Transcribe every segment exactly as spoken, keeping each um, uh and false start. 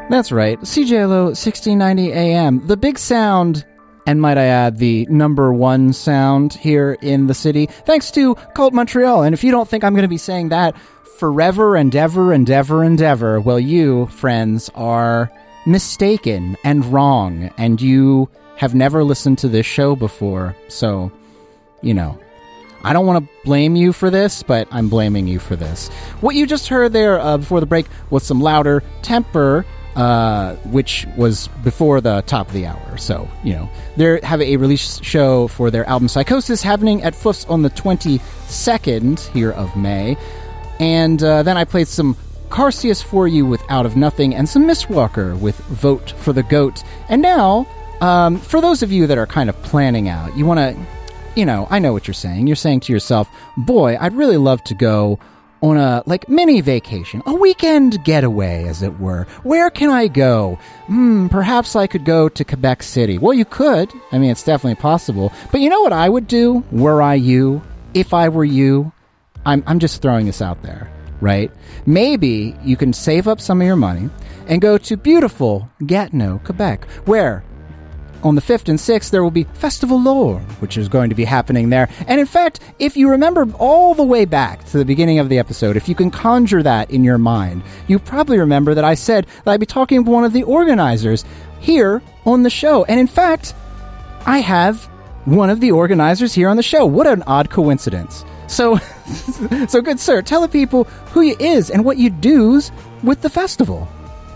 That's right, C J L O sixteen ninety A M, the big sound, and might I add, the number one sound here in the city, thanks to Cult Montreal. And if you don't think I'm going to be saying that forever and ever and ever and ever, well, you, friends, are mistaken and wrong, and you have never listened to this show before. So, you know, I don't want to blame you for this, but I'm blaming you for this. What you just heard there uh, before the break was some louder temper, uh, which was before the top of the hour. So, you know, they have a release show for their album Psychosis happening at Foofs on the twenty-second here of May. And uh, then I played some Carcius for you with Out of Nothing and some Mistwalker with Vote for the Goat. And now, um, for those of you that are kind of planning out, you want to, you know, I know what you're saying. You're saying to yourself, boy, I'd really love to go on a, like, mini vacation, a weekend getaway, as it were. Where can I go? Hmm, perhaps I could go to Quebec City. Well, you could. I mean, it's definitely possible. But you know what I would do, were I you, if I were you? I'm I'm just throwing this out there, right? Maybe you can save up some of your money and go to beautiful Gatineau, Quebec, where on the fifth and sixth, there will be Festival Lore, which is going to be happening there. And in fact, if you remember all the way back to the beginning of the episode, if you can conjure that in your mind, you probably remember that I said that I'd be talking to one of the organizers here on the show. And in fact, I have one of the organizers here on the show. What an odd coincidence. So, so good sir, tell the people who you is and what you do's with the festival.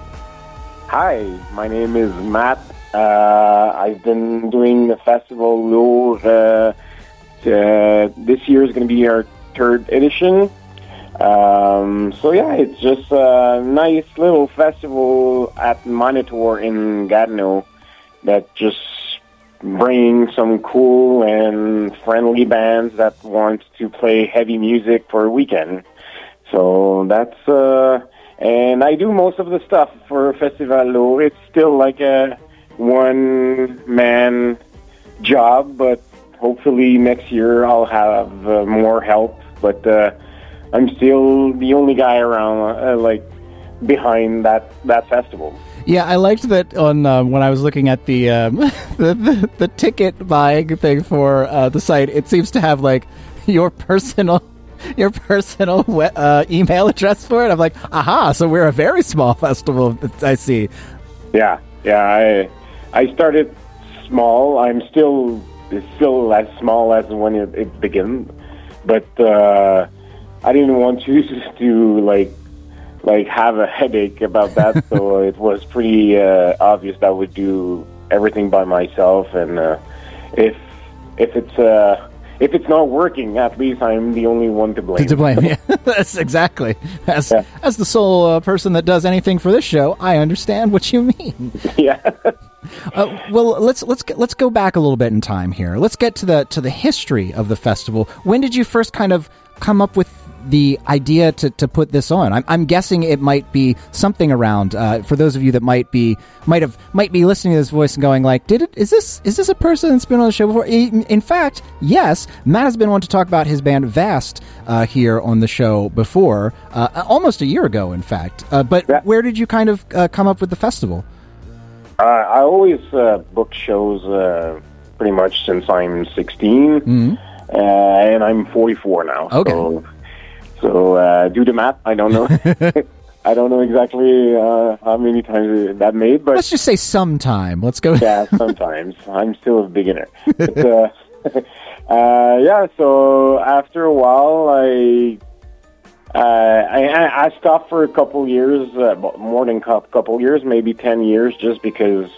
Hi, my name is Matt. Uh, I've been doing the Festival Lourdes. Uh, uh, this year is going to be our third edition. Um, so yeah, it's just a nice little festival at Monitor in Gatineau that just brings some cool and friendly bands that want to play heavy music for a weekend. So that's, uh, and I do most of the stuff for Festival Lourdes. It's still like a one-man job, but hopefully next year I'll have uh, more help. But uh, I'm still the only guy around, uh, like, behind that, that festival. Yeah, I liked that on uh, when I was looking at the, um, the, the the ticket buying thing for uh, the site. It seems to have like your personal your personal uh, email address for it. I'm like, aha! So we're a very small festival. I see. Yeah, yeah. I I started small. I'm still still as small as when it, it began, but uh, I didn't want to to like. like have a headache about that, so it was pretty uh, obvious that I would do everything by myself, and uh, if if it's uh, if it's not working, at least I'm the only one to blame. To blame, yeah. That's exactly. As yeah. as the sole uh, person that does anything for this show, I understand what you mean. Yeah. uh, well, let's let's get, let's go back a little bit in time here. Let's get to the to the history of the festival. When did you first kind of come up with the idea to, to put this on? I'm, I'm guessing it might be something around uh, for those of you that might be might have might be listening to this voice and going like, did it is this is this a person that's been on the show before? In, in fact, yes, Matt has been one to talk about his band Vast uh, here on the show before, uh, almost a year ago, in fact. Uh, but yeah. Where did you kind of uh, come up with the festival? Uh, I always uh, book shows uh, pretty much since I'm sixteen, mm-hmm. uh, and I'm forty-four now. Okay. So, So uh, do the math. I don't know. I don't know exactly uh, how many times that made, but let's just say sometime. Let's go. Yeah, sometimes. I'm still a beginner. But, uh, uh, yeah. So after a while, I uh, I, I stopped for a couple years, uh, more than a couple years, maybe ten years, just because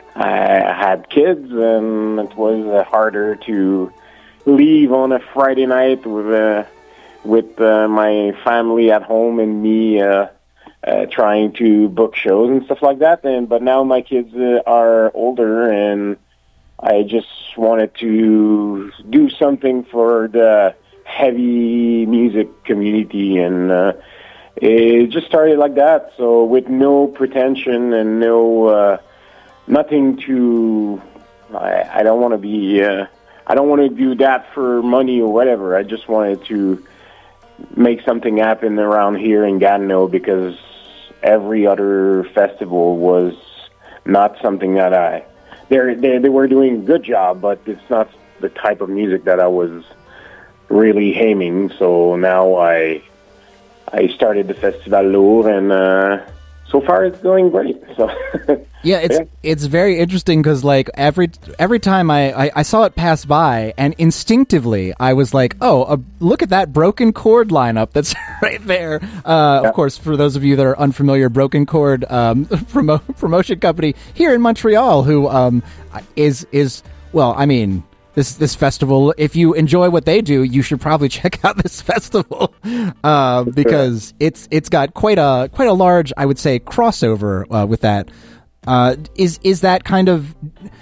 I had kids and it was uh, harder to leave on a Friday night with a. Uh, with uh, my family at home and me uh, uh, trying to book shows and stuff like that. And but now my kids uh, are older, and I just wanted to do something for the heavy music community, and uh, it just started like that. So with no pretension and no uh, nothing to, I, I don't want to be, uh, I don't want to do that for money or whatever. I just wanted to make something happen around here in Gatineau, because every other festival was not something that I. They they they were doing a good job, but it's not the type of music that I was really aiming. So now I I started the Festival Lourdes, and uh, so far it's going great. So yeah, it's yeah. it's very interesting because like every every time I, I, I saw it pass by, and instinctively I was like, oh, uh, look at that Broken Chord lineup that's right there. Uh, yeah. Of course, for those of you that are unfamiliar, Broken Chord um, promo- promotion company here in Montreal, who um, is is well, I mean. This this festival, if you enjoy what they do, you should probably check out this festival uh, because it's it's got quite a quite a large, I would say, crossover uh, with that. Uh, is is that kind of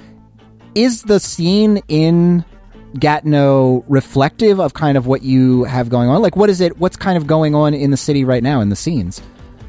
is the scene in Gatineau reflective of kind of what you have going on? Like, what is it? What's kind of going on in the city right now in the scenes?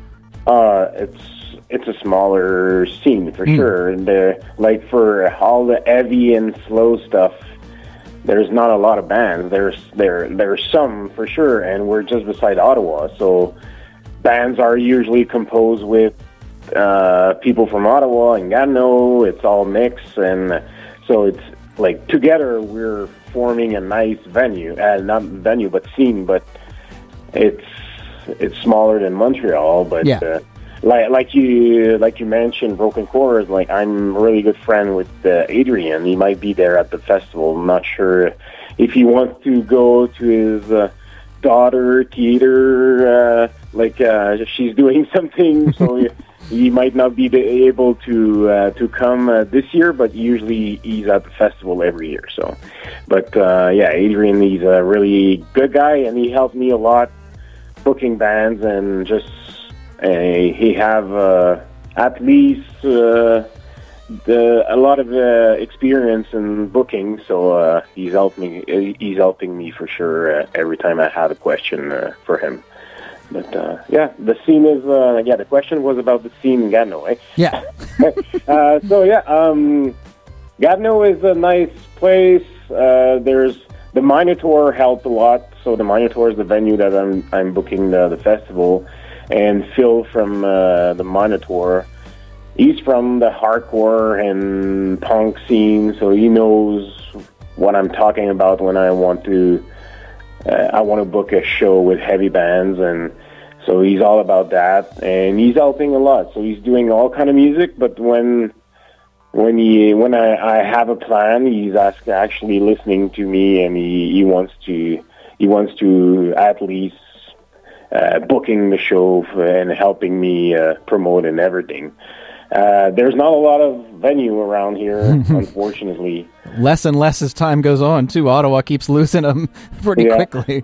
Uh, it's. It's a smaller scene for mm. sure. And the, like for all the heavy and slow stuff, there's not a lot of bands. There's there there's some for sure, and we're just beside Ottawa, so bands are usually composed with uh, people from Ottawa and Gatineau. It's all mixed, and so it's like together we're forming a nice venue, uh, not venue but scene. But it's it's smaller than Montreal, but. Yeah. Uh, Like like you like you mentioned, Broken Chords. Like I'm a really good friend with uh, Adrian. He might be there at the festival. I'm not sure if he wants to go to his uh, daughter theater. Uh, like uh, she's doing something, so he, he might not be able to uh, to come uh, this year. But usually he's at the festival every year. So, but uh, yeah, Adrian, he's a really good guy, and he helped me a lot booking bands and just. Uh, he have uh, at least uh, the, a lot of uh, experience in booking, so uh, he's helping me. He's helping me for sure uh, every time I have a question uh, for him. But uh, yeah, the scene is uh, yeah. The question was about the scene in Gatineau, eh? Yeah. uh, so yeah, um, Gatineau is a nice place. Uh, there's the Minotaur helped a lot. So the Minotaur is the venue that I'm I'm booking the, the festival. And Phil from uh, the Minotaur, he's from the hardcore and punk scene, so he knows what I'm talking about when I want to. Uh, I want to book a show with heavy bands, and so he's all about that. And he's helping a lot. So he's doing all kind of music, but when when he when I, I have a plan, he's ask, actually listening to me, and he, he wants to he wants to at least. Uh, booking the show and helping me uh, promote and everything. Uh, there's not a lot of venue around here, unfortunately. Less and less as time goes on, too. Ottawa keeps losing them pretty yeah. quickly.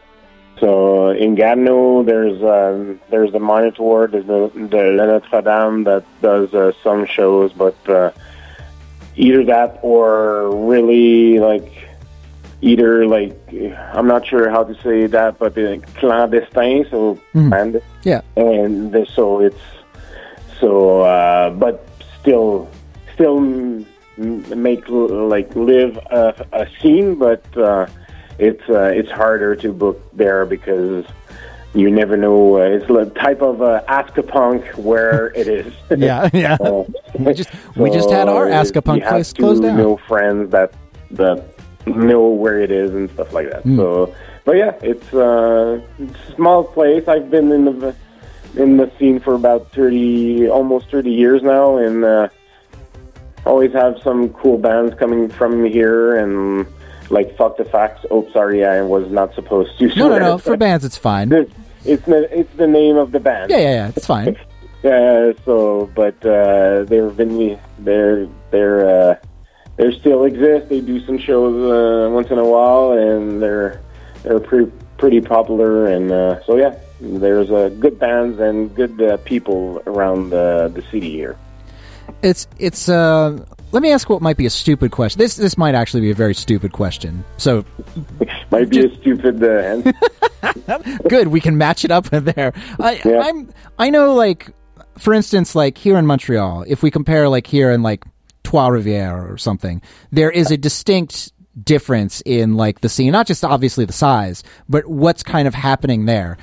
So in Gatineau, there's um, there's the Minotaur, there's the, the Le Notre Dame that does uh, some shows, but uh, either that or really like Either like I'm not sure how to say that, but the clandestin, so mm. band, yeah, and the, so it's so, uh, but still, still make like live a, a scene, but uh, it's uh, it's harder to book there because you never know. Uh, it's a type of uh, Askapunk where it is. yeah, yeah. uh, we just so we just had our Askapunk place closed down. You have to know friends that that. know where it is and stuff like that. Mm. So, but yeah, it's, uh, it's a small place. I've been in the in the scene for about thirty, almost thirty years now, and uh, always have some cool bands coming from here, and like Fuck the Facts. Oh, sorry, I was not supposed to. No, no, no. For bands, it's fine. It's it's the, it's the name of the band. Yeah, yeah, yeah. It's fine. Yeah. So, but uh, they've been they're they're. Uh, They still exist. They do some shows uh, once in a while, and they're they're pretty pretty popular. And uh, so yeah, there's uh, good bands and good uh, people around uh, the city here. It's it's. Uh, let me ask what might be a stupid question. This this might actually be a very stupid question. So might be just, a stupid uh, answer. Good, we can match it up in there. I yeah. I'm I know like for instance like here in Montreal, if we compare like here in like Trois-Rivières or something, there is a distinct difference in like the scene, not just obviously the size, but what's kind of happening there.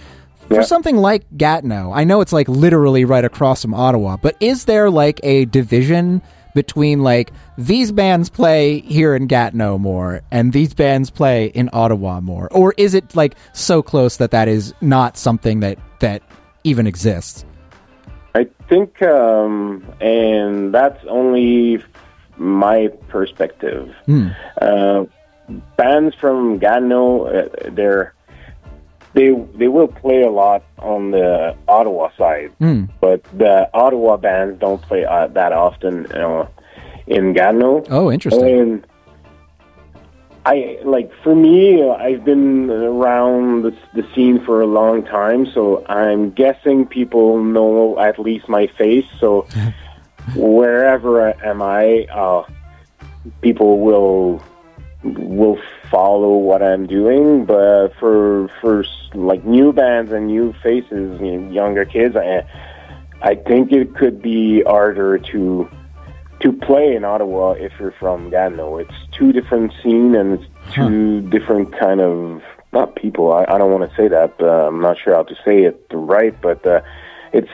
For Yeah. something like Gatineau, I know it's like literally right across from Ottawa, but is there like a division between like these bands play here in Gatineau more and these bands play in Ottawa more? Or is it like so close that that is not something that, that even exists? I think, um, and that's only my perspective. Hmm. Uh, bands from Gatineau, uh, they're they they will play a lot on the Ottawa side, Hmm. but the Ottawa bands don't play uh, that often, you know, in Gatineau. Oh, interesting. And I like for me, I've been around the, the scene for a long time, so I'm guessing people know at least my face. So wherever am I, uh, people will will follow what I'm doing. But for for like new bands and new faces, you know, younger kids, I I think it could be harder to. to play in Ottawa if you're from Gatineau. It's two different scene and it's two huh. different kind of, not people, I, I don't want to say that, but I'm not sure how to say it right, but uh, it's,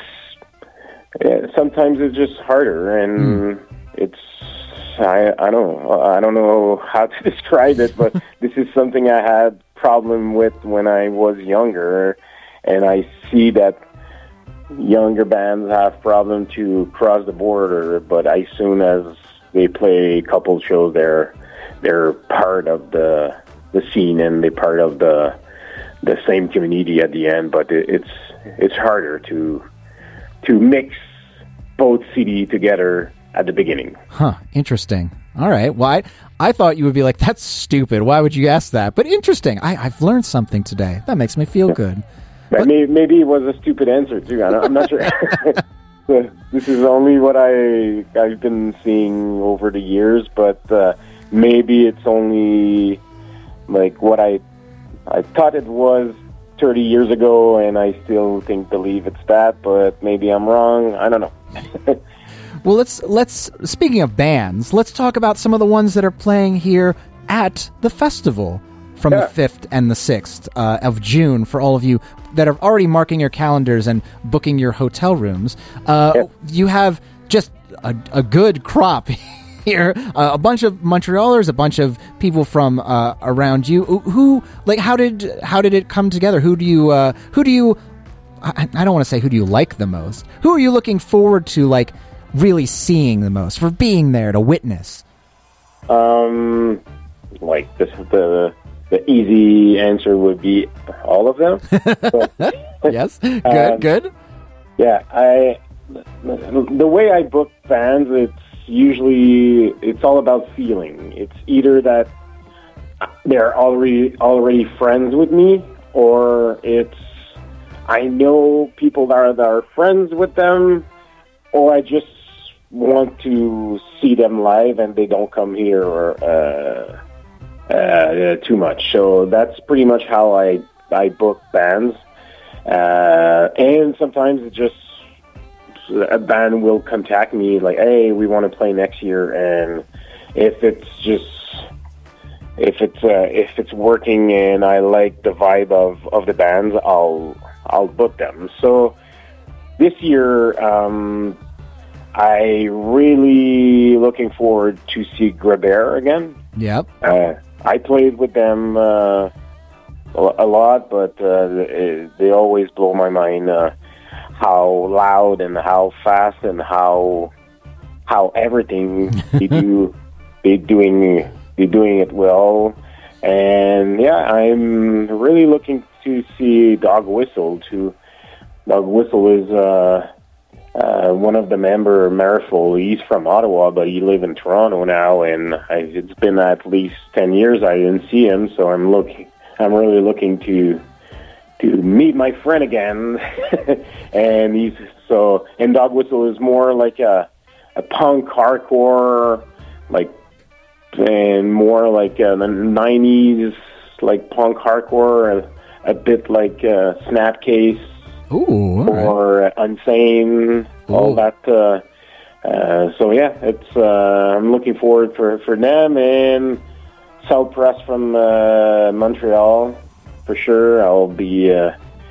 yeah, sometimes it's just harder and mm. it's, I, I don't know, I don't know how to describe it, but this is something I had problem with when I was younger, and I see that younger bands have problem to cross the border, but as soon as they play a couple shows there, they're part of the the scene and they're part of the the same community at the end. But it, it's it's harder to to mix both cities together at the beginning. Huh. Interesting. All right. Well, I, I thought you would be like, that's stupid. Why would you ask that? But interesting. I, I've learned something today. That makes me feel good. But maybe, maybe it was a stupid answer too. I don't, I'm not sure. This is only what I I've been seeing over the years, but uh, maybe it's only like what I I thought it was thirty years ago, and I still think believe it's that. But maybe I'm wrong. I don't know. Well, let's let's speaking of bands, let's talk about some of the ones that are playing here at the festival from yeah. the fifth and the sixth uh, of June for all of you that are already marking your calendars and booking your hotel rooms. Uh, yeah. You have just a, a good crop here, uh, a bunch of Montrealers, a bunch of people from uh, around you. Who, like, how did how did it come together? Who do you uh, who do you? I, I don't want to say who do you like the most. Who are you looking forward to, like, really seeing the most, for being there to witness? Um, like this is the. The easy answer would be all of them. But, yes, good, um, good. Yeah, I. The way I book bands, it's usually it's all about feeling. It's either that they're already already friends with me, or it's I know people that are, that are friends with them, or I just want to see them live and they don't come here or. Uh, Uh, too much. So that's pretty much how I I book bands. Uh, and sometimes it just a band will contact me like, "Hey, we want to play next year." And if it's just if it's uh, if it's working and I like the vibe of, of the bands, I'll I'll book them. So this year, um, I really looking forward to see Grabber again. Yep. Uh, I played with them uh, a lot, but uh, they, they always blow my mind uh, how loud and how fast and how how everything they do they doing they doing it well. And yeah, I'm really looking to see Dog Whistle too. Dog Whistle is uh, uh, one of the member, Marifol. He's from Ottawa, but he lives in Toronto now, and I, it's been at least ten years I didn't see him. So I'm looking, I'm really looking to to meet my friend again. And he's so, and Dog Whistle is more like a a punk hardcore, like, and more like uh, the nineties, like punk hardcore, a, a bit like uh, Snapcase. Ooh, all or right. Unsane, Ooh. all that. Uh, uh, so yeah, it's. Uh, I'm looking forward for, for them and South Press from uh, Montreal for sure. I'll be uh,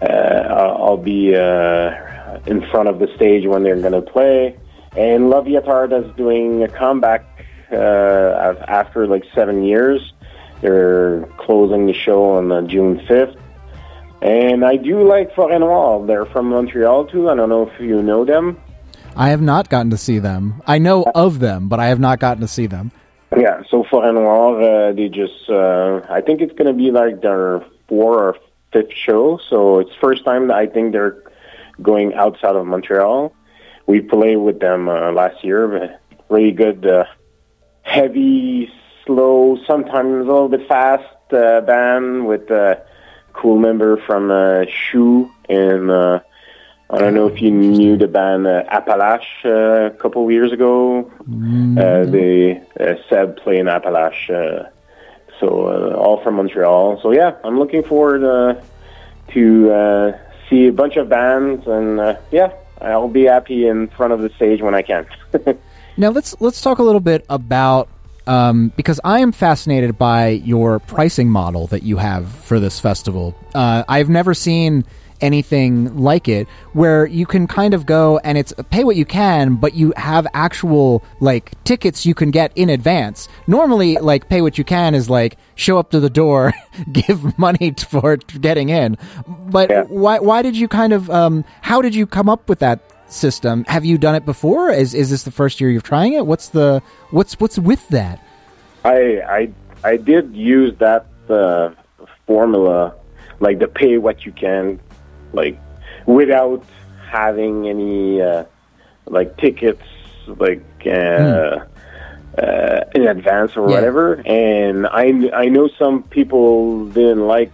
I'll, I'll be uh, in front of the stage when they're going to play. And La Vietarda is doing a comeback uh, after like seven years. They're closing the show on uh, June fifth. And I do like Forêt Noire. They're from Montreal, too. I don't know if you know them. I have not gotten to see them. I know of them, but I have not gotten to see them. Yeah, so Forêt Noire, uh, they just, uh, I think it's going to be like their fourth or fifth show. So it's first time that I think they're going outside of Montreal. We played with them uh, last year. Really good, uh, heavy, slow, sometimes a little bit fast uh, band with a cool member from uh, Shoe. And uh, I don't know if you knew the band uh, Appalache uh, a couple of years ago. Mm-hmm. Uh, they uh, Seb play in Appalache. Uh, so uh, all from Montreal. So yeah, I'm looking forward uh, to uh, see a bunch of bands. And uh, yeah. I'll be happy in front of the stage when I can. Now let's let's talk a little bit about um, because I am fascinated by your pricing model that you have for this festival. Uh, I've never seen anything like it, where you can kind of go and it's pay what you can, but you have actual like tickets you can get in advance. Normally, like pay what you can is like show up to the door, give money for getting in. But yeah. why why did you kind of um, how did you come up with that system? Have you done it before? Is is this the first year you're trying it? What's the what's what's with that? I I I did use that uh, formula, like the pay what you can. Like, without having any, uh, like, tickets, like, uh, mm. uh, in advance or yeah. whatever. And I, I know some people didn't like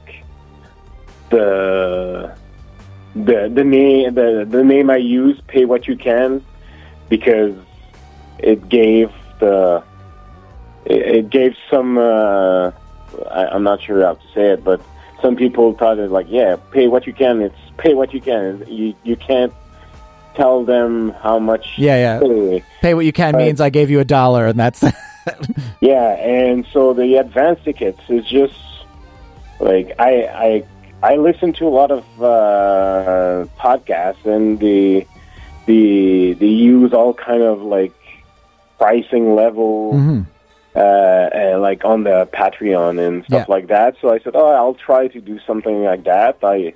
the, the, the name, the, the name I use, Pay What You Can, because it gave the, it, it gave some, uh, I, I'm not sure how to say it, but some people thought it like, yeah, pay what you can. It's pay what you can. You you can't tell them how much. Yeah, yeah. Pay, pay what you can but, means I gave you a dollar, and that's. Yeah, and so the advance tickets is just like I I I listen to a lot of uh, podcasts, and the the they use all kind of like pricing level. Mm-hmm. Uh, uh, like on the Patreon and stuff yeah. like that. So I said, oh, I'll try to do something like that. I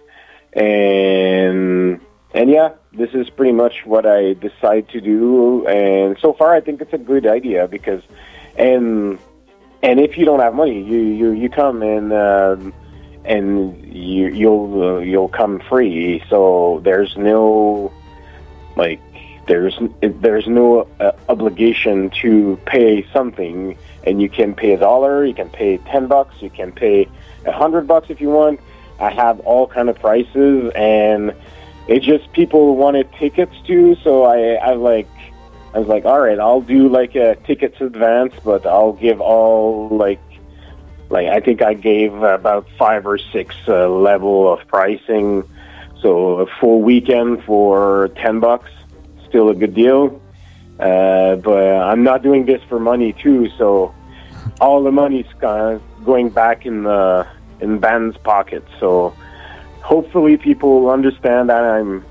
and and yeah, this is pretty much what I decide to do. And so far, I think it's a good idea because and and if you don't have money, you you, you come and um, and you you'll uh, you'll come free. So there's no like. There's there's no uh, obligation to pay something, and you can pay a dollar, you can pay ten bucks, you can pay a hundred bucks if you want. I have all kind of prices, and it's just people wanted tickets too. So I I like I was like, all right, I'll do like a tickets advance, but I'll give all like like I think I gave about five or six uh, level of pricing. So a full weekend for ten bucks. Still a good deal, uh, but I'm not doing this for money too. So all the money's kind of going back in the in band's pocket. So hopefully people understand that I'm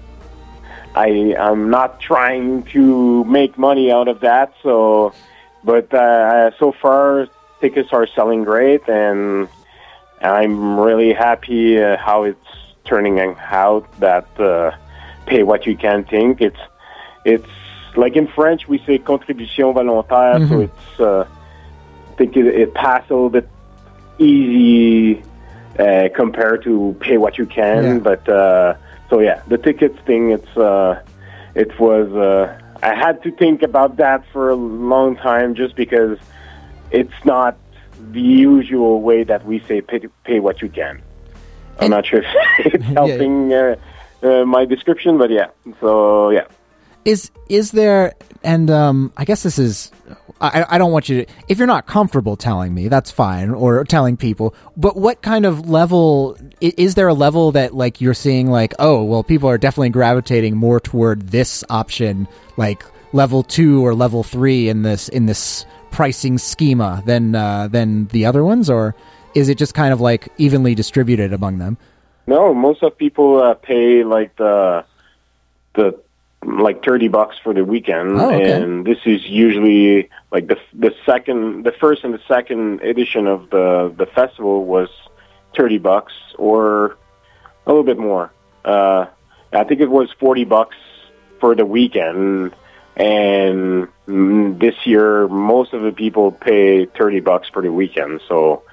I I'm not trying to make money out of that. So, but uh, so far tickets are selling great, and I'm really happy uh, how it's turning out. That uh, pay what you can think it's. It's like in French we say contribution volontaire, mm-hmm. so it's uh, I think it, it passed a little bit easy uh, compared to pay what you can. Yeah. But uh, so yeah, the tickets thing, it's uh, it was uh, I had to think about that for a long time just because it's not the usual way that we say pay, pay what you can. I'm and, not sure if it's helping yeah. uh, uh, my description, but yeah. So yeah. Is is there, and um, I guess this is, I, I don't want you to, if you're not comfortable telling me, that's fine, or telling people, but what kind of level, is there a level that like you're seeing like, oh, well, people are definitely gravitating more toward this option, like level two or level three in this in this pricing schema than uh, than the other ones, or is it just kind of like evenly distributed among them? No, most of people uh, pay like the the like thirty bucks for the weekend, oh, okay. and this is usually like the the second, the first and the second edition of the the festival was thirty bucks or a little bit more. Uh, I think it was forty bucks for the weekend, and this year most of the people pay thirty bucks for the weekend. So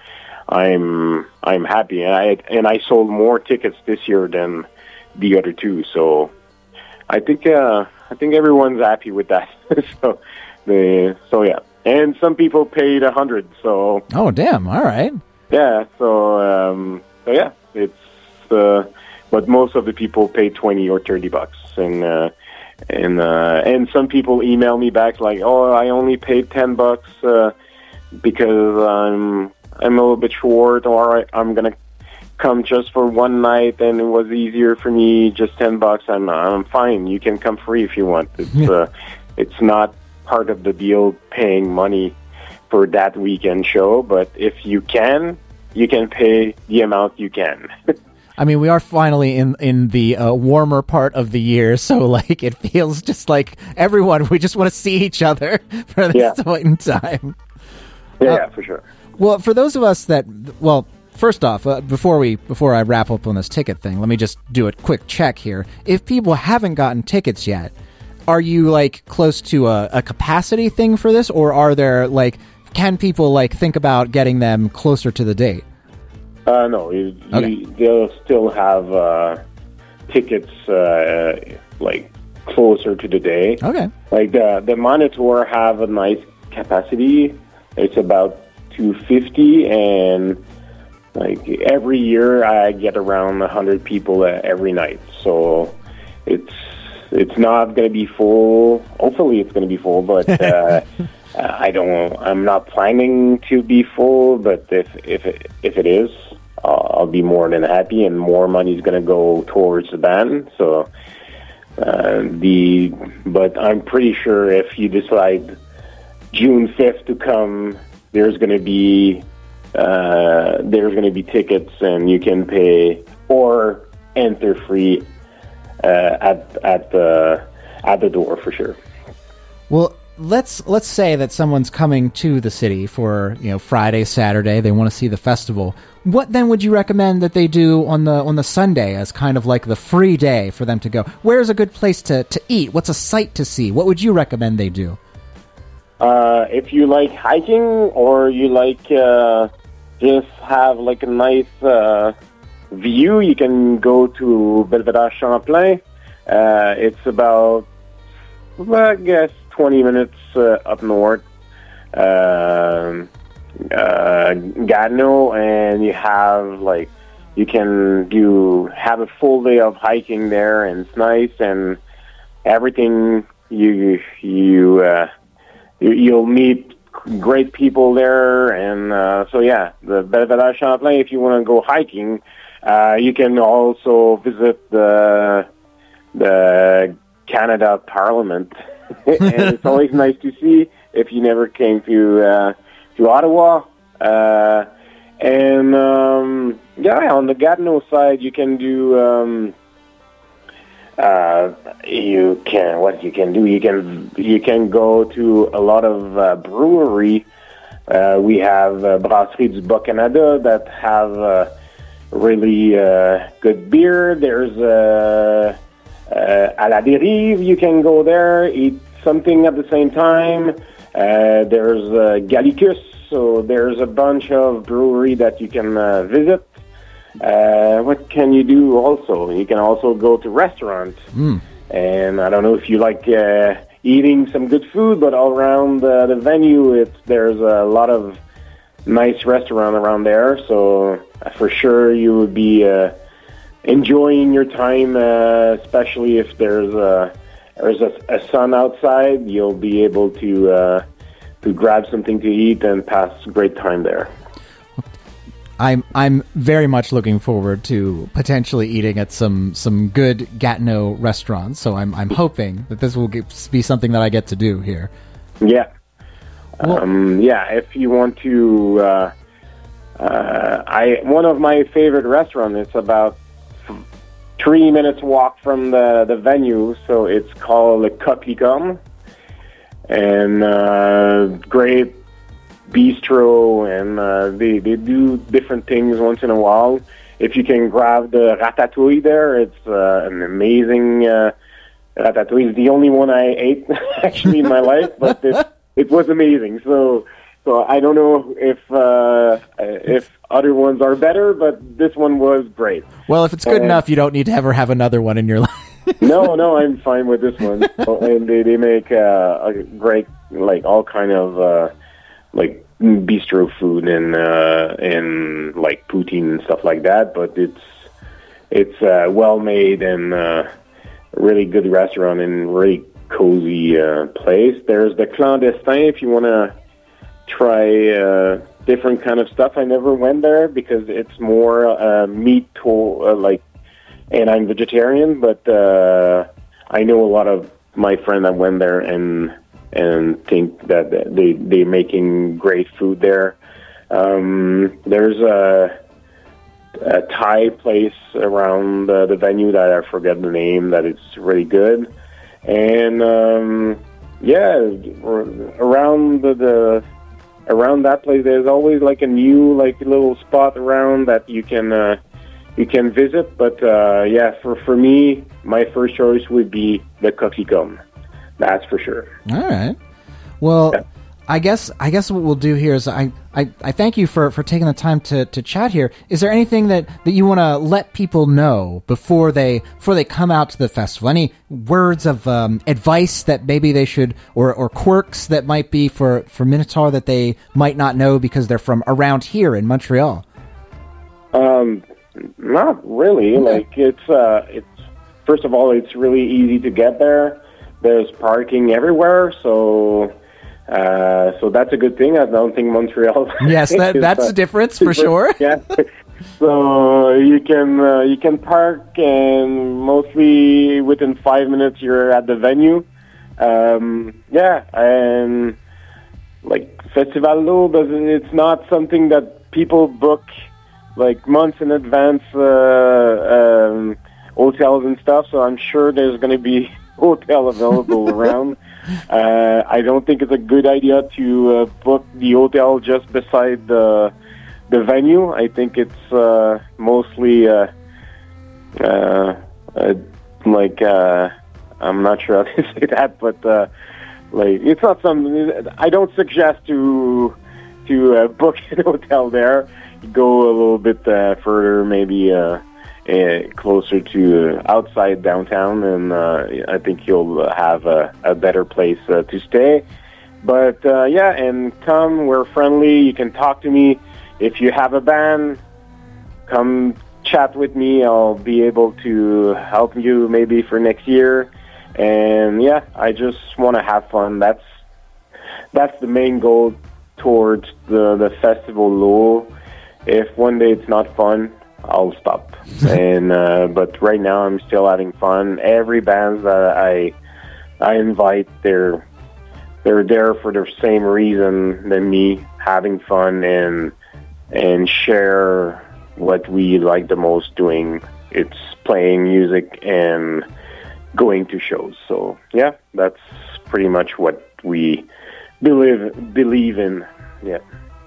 I'm I'm happy, and I and I sold more tickets this year than the other two. So I think uh, I think everyone's happy with that. so the so yeah, and some people paid a hundred. So oh damn, all right. Yeah, so um, so yeah, it's uh, but most of the people pay twenty or thirty bucks, and uh, and uh, and some people email me back like, oh, I only paid ten bucks uh, because I'm I'm a little bit short, or I, I'm gonna come just for one night, and it was easier for me, just ten bucks. I'm I'm fine. You can come free if you want. It's uh, it's not part of the deal paying money for that weekend show, but if you can, you can pay the amount you can. I mean, we are finally in in the uh, warmer part of the year, so like it feels just like everyone, we just want to see each other for this yeah. point in time. Yeah, uh, yeah, for sure. Well, for those of us that, well, first off, uh, before we before I wrap up on this ticket thing, let me just do a quick check here. If people haven't gotten tickets yet, are you like close to a, a capacity thing for this, or are there like, can people like think about getting them closer to the date? Uh, no, you, okay. you, they'll still have uh, tickets uh, like closer to the day. Okay. Like the the Monitor have a nice capacity. It's about two fifty, and like every year I get around one hundred people uh, every night. So it's it's not going to be full. Hopefully it's going to be full, but uh, I don't. I'm not planning to be full. But if if it, if it is, I'll, I'll be more than happy, and more money is going to go towards the band. So uh, the but I'm pretty sure if you decide June fifth to come, there's going to be uh, there's going to be tickets, and you can pay or enter free uh, at at the at the door for sure. Well, let's let's say that someone's coming to the city for, you know, Friday, Saturday. They want to see the festival. What then would you recommend that they do on the on the Sunday as kind of like the free day for them to go? Where's a good place to, to eat? What's a sight to see? What would you recommend they do? Uh, if you like hiking, or you like uh, just have like a nice uh, view, you can go to Belvedere Champlain. Uh, it's about, I guess, twenty minutes uh, up north. Uh, uh, Gatineau, and you have like you can do have a full day of hiking there, and it's nice, and everything you you. Uh, You'll meet great people there, and uh, so yeah, the Belvedere Champlain. If you want to go hiking, uh, you can also visit the the Canada Parliament, and it's always nice to see if you never came to uh, to Ottawa. Uh, and um, yeah, on the Gatineau side, you can do. Um, Uh, you can what you can do. You can you can go to a lot of uh, brewery. Uh, we have uh, Brasserie du Bas-Canada that have uh, really uh, good beer. There's uh, uh, À la Dérive. You can go there, eat something at the same time. Uh, there's uh, Gallicus. So there's a bunch of brewery that you can uh, visit. Uh, what can you do also? You can also go to restaurants. Mm. And I don't know if you like uh, eating some good food, but all around uh, the venue, it's, there's a lot of nice restaurant around there. So uh, for sure you would be uh, enjoying your time, uh, especially if there's a, there's a, a sun outside. You'll be able to, uh, to grab something to eat and pass a great time there. I'm I'm very much looking forward to potentially eating at some, some good Gatineau restaurants. So I'm I'm hoping that this will get, be something that I get to do here. Yeah, well, um, yeah. If you want to, uh, uh, I one of my favorite restaurants. It's about three minutes walk from the, the venue. So it's called Le Coq-Licorne. And uh, great bistro, and uh, they, they do different things once in a while. If you can grab the ratatouille there, it's uh, an amazing uh, ratatouille. It's the only one I ate, actually, in my life, but it, it was amazing. So so I don't know if uh, if other ones are better, but this one was great. Well, if it's good and, enough, you don't need to ever have another one in your life. no, no, I'm fine with this one. And they, they make uh, a great, like, all kind of, uh, like, bistro food and, uh, and, like, poutine and stuff like that. But it's, it's uh, well-made and uh, a really good restaurant and really cozy uh, place. There's the Clandestin if you want to try uh, different kind of stuff. I never went there because it's more uh, meat, to, uh, like, and I'm vegetarian, but uh, I know a lot of my friends that went there and and think that they they're making great food there. Um, there's a, a Thai place around the, the venue that I forget the name that it's really good, and um, yeah, around the, the around that place there's always like a new like little spot around that you can. Uh, You can visit, but uh, yeah, for, for me, my first choice would be the Coq-Licorne. That's for sure. All right. Well, yeah. I guess I guess what we'll do here is I, I, I thank you for, for taking the time to, to chat here. Is there anything that, that you want to let people know before they before they come out to the festival? Any words of um, advice that maybe they should, or, or quirks that might be for, for Minotaur that they might not know because they're from around here in Montreal? Um. Not really. Okay. Like it's uh, it's first of all, it's really easy to get there. There's parking everywhere, so uh, so that's a good thing. I don't think Montreal. Yes, that that's a difference for sure. Yeah. So you can uh, you can park, and mostly within five minutes you're at the venue. Um, yeah, and like Festival L'Eau doesn't. It's not something that people book like months in advance, uh, um, hotels and stuff, so I'm sure there's going to be hotel available around. Uh, I don't think it's a good idea to uh, book the hotel just beside the the venue. I think it's uh, mostly uh, uh, uh, like, uh, I'm not sure how to say that, but uh, like it's not something, I don't suggest to, to uh, book an hotel there. Go a little bit uh, further, maybe uh, uh, closer to uh, outside downtown, and uh, I think you'll have a, a better place uh, to stay. But uh, yeah, and come, we're friendly. You can talk to me. If you have a band, come chat with me. I'll be able to help you maybe for next year. And yeah, I just want to have fun. That's that's the main goal towards the, the Festival L'Eau. If one day it's not fun, I'll stop. and uh, but right now I'm still having fun. Every band that I I invite, they're they're there for the same reason than me, having fun and and share what we like the most doing. It's playing music and going to shows. So yeah, that's pretty much what we believe believe in. Yeah.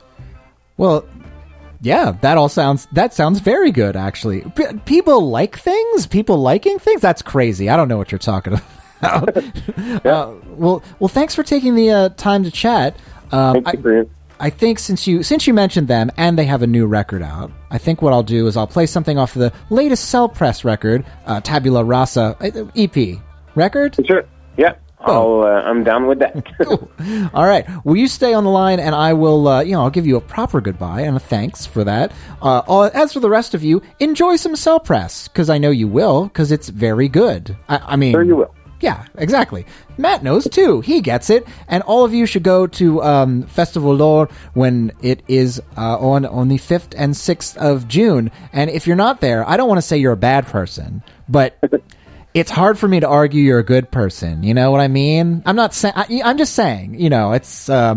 Well, yeah, that all sounds that sounds very good, actually. P- people like things, people liking things. That's crazy. I don't know what you're talking about. yeah. uh, well, well, thanks for taking the uh, time to chat. Um, Thank you, I, I think since you since you mentioned them and they have a new record out, I think what I'll do is I'll play something off of the latest Cell Press record, uh, Tabula Rasa E P record. Sure. Yeah. I'll, uh, I'm down with that. Cool. All right. Will you stay on the line, and I will, uh, you know, I'll give you a proper goodbye and a thanks for that. Uh, as for the rest of you, enjoy some Cell Press, because I know you will, because it's very good. I, I mean, sure you will. Yeah, exactly. Matt knows too. He gets it, and all of you should go to um, Festival L'Eau when it is uh, on on the fifth and sixth of June. And if you're not there, I don't want to say you're a bad person, but. It's hard for me to argue you're a good person. You know what I mean? I'm not saying. I'm just saying. You know, it's. Um,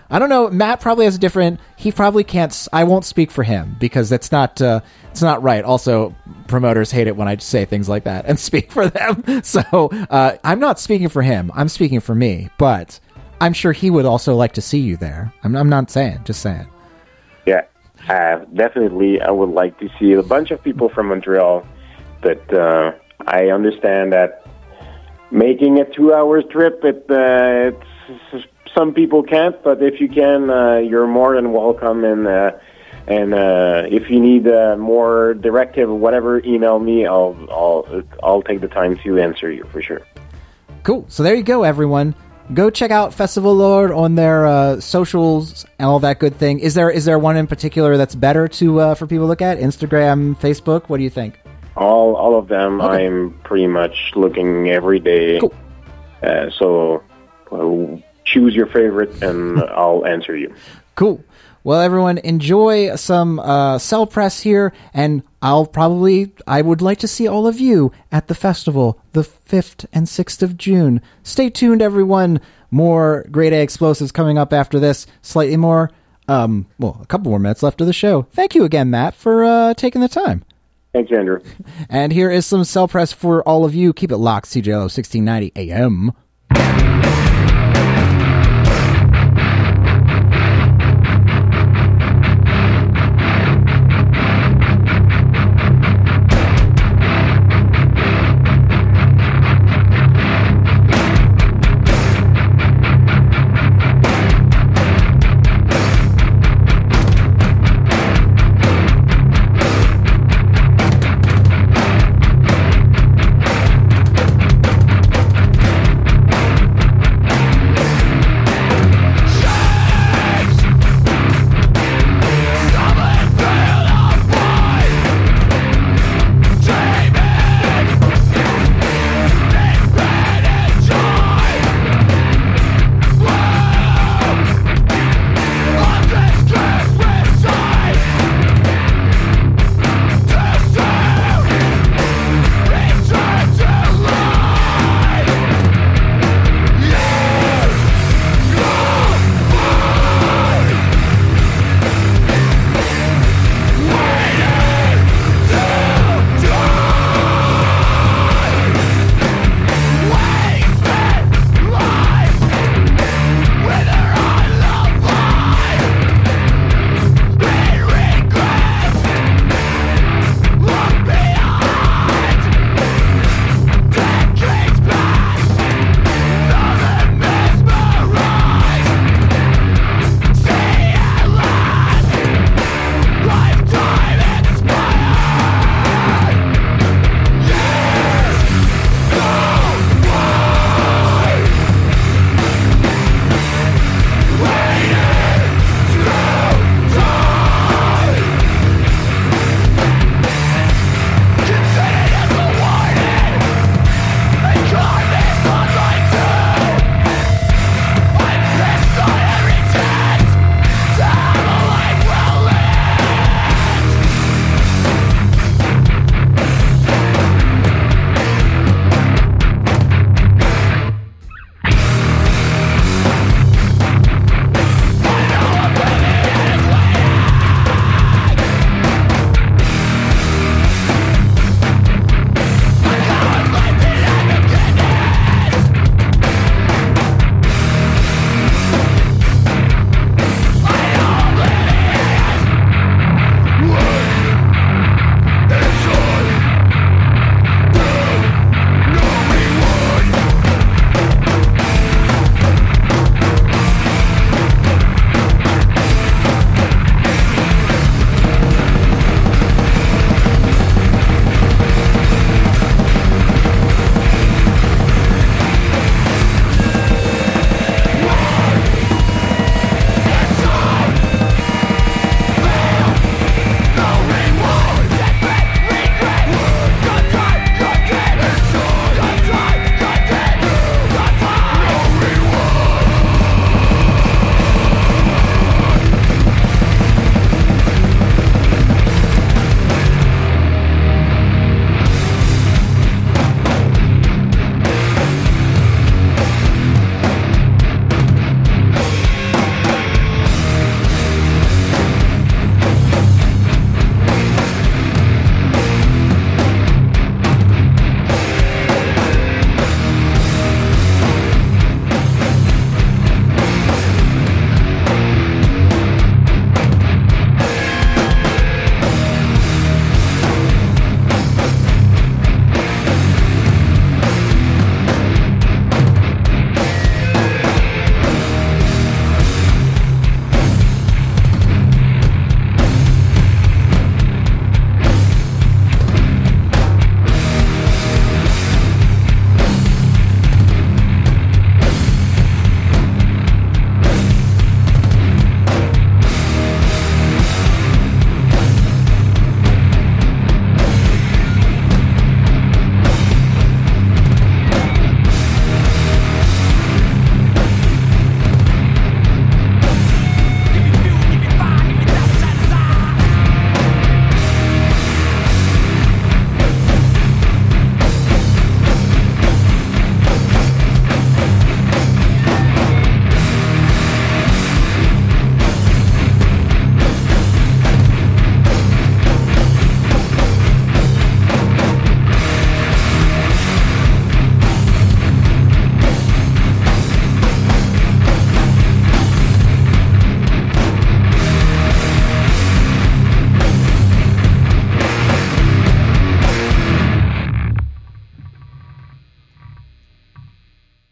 I don't know. Matt probably has a different. He probably can't. I won't speak for him because that's not. Uh, it's not right. Also, promoters hate it when I say things like that and speak for them. So uh, I'm not speaking for him. I'm speaking for me. But I'm sure he would also like to see you there. I'm, I'm not saying. Just saying. Yeah, uh, definitely. I would like to see a bunch of people from Montreal, but uh, I understand that making a two-hour trip, it, uh, it's. Some people can't, but if you can, uh, you're more than welcome. And uh, and uh, if you need uh, more directive, whatever, email me. I'll I'll I'll take the time to answer you for sure. Cool. So there you go, everyone. Go check out Festival Lord on their uh, socials and all that good thing. Is there is there one in particular that's better to uh, for people to look at? Instagram, Facebook. What do you think? All all of them. Okay. I'm pretty much looking every day. Cool. Uh, so. Well, choose your favorite, and I'll answer you. Cool. Well, everyone, enjoy some uh, Cell Press here, and I'll probably, I would like to see all of you at the festival the fifth and sixth of June. Stay tuned, everyone. More Grade A Explosives coming up after this. Slightly more, um, well, a couple more minutes left of the show. Thank you again, Matt, for uh, taking the time. Thanks, Andrew. And here is some Cell Press for all of you. Keep it locked, C J L O sixteen ninety A M.